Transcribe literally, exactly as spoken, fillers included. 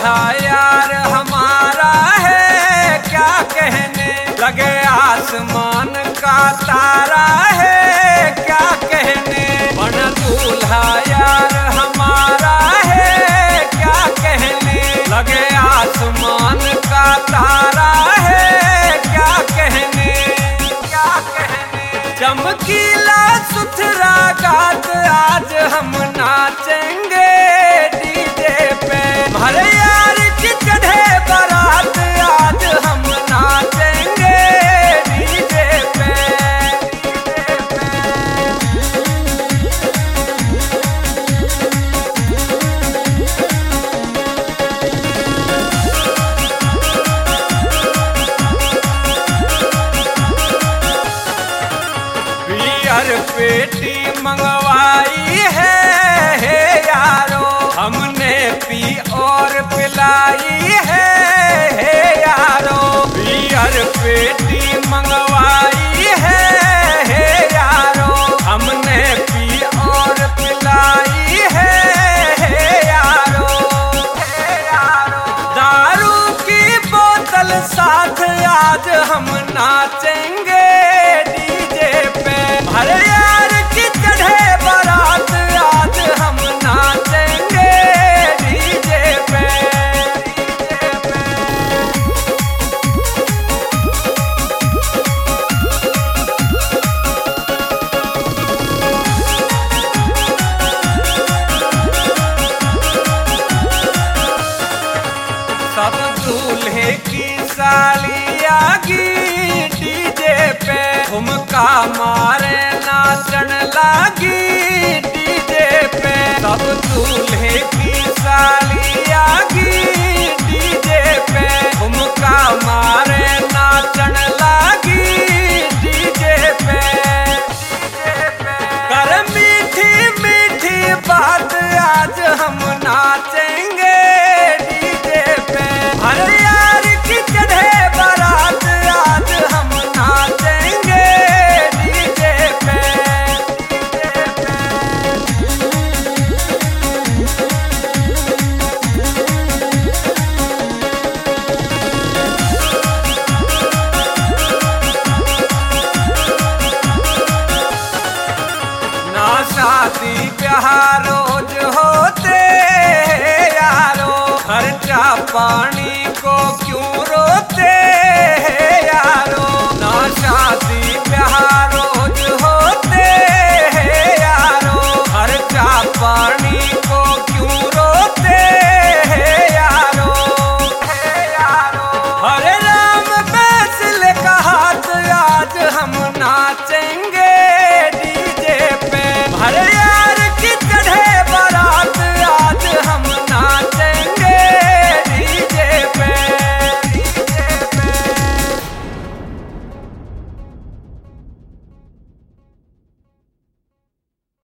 दूल्हा यार हमारा है क्या कहने, लगे आसमान का तारा है क्या कहने। बन दूल्हा यार हमारा है क्या कहने, लगे आसमान का तारा है क्या कहने, क्या कहने। चमकीला सुथरा गात आज हम नाचेंगे डीजे पे, भरे यार की चढ़े बारात आज हम नाचेंगे डीजे पे, डीजे पे। बियर पेटी मंगवाई है, हे यारो हमने पी और पिलाई है, हे यारो। बियर पेटी मंगवाई है, हे यारो हमने पी और पिलाई है, हे यारो, हे यारो। दारू की बोतल साथ आज हम नाचेंगे डीजे पे, भरे यार की चढ़े बारात आज हम नाचेंगे डीजे पे, डीजे पे। सब दूल्हे की सालिया की डीजे पे ठुमका मारे नाचन लागी डीजे पे। सब दूल्हे की सालिया की डीजे पे ठुमका मारे नाचन लागी डीजे पे, डीजे पे। कर मीठी मीठी बात आज हम नाचेंगे डीजे पे, अरे यार की चढ़े बारात आज हम नाचेंगे डीजे पे, डीजे पे। ना शादी ब्याह रोज होते यारो, खर्चा पानी को क्यों